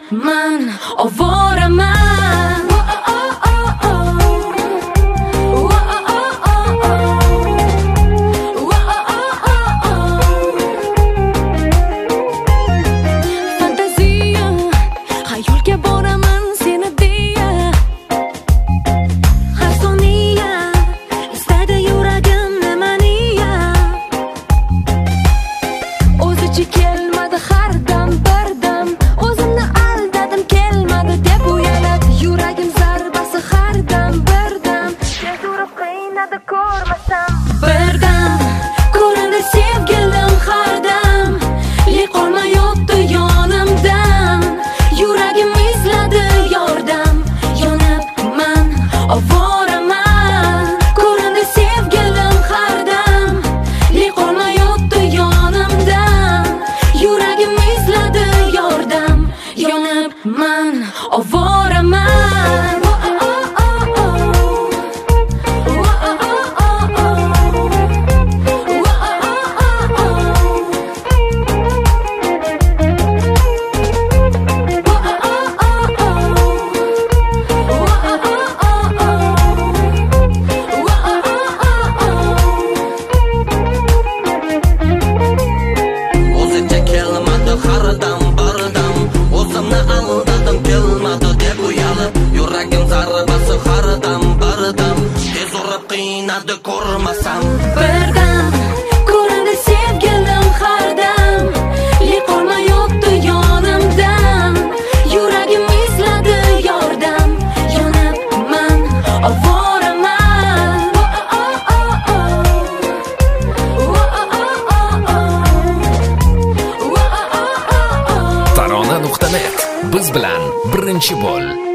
man ovoraman. Fantaziya, xayolga boraman seni deya. Har soniya istadi yuragim nimaniya. O'zicha kelmadi har dam bir dam. O'zimni aldadim kelmadi deb uyalib. Yuragim zarbasi har dam bir dam. Tez urib qiynadi ko'rmasam. Birdam ko'rindi sevgilim har dam. Qolmayapti yonimdan. Yuragim izladi yordam. Yonibman ovoraman. Ko'rindi sevgilim har dam. Qolmayapti yonimdan. Yuragim izladi yordam. Yonibman ovoraman. Yuragim zarbasi har dam bir dam. Tez urib qiynadi ko'rmasam. Birdam ko'rindi sevgilim har dam. Qolmayapti yonimdan. Yuragim izladi yordam. Yonibman ovoraman. Tarona.net biz bilan birinchi bo'l.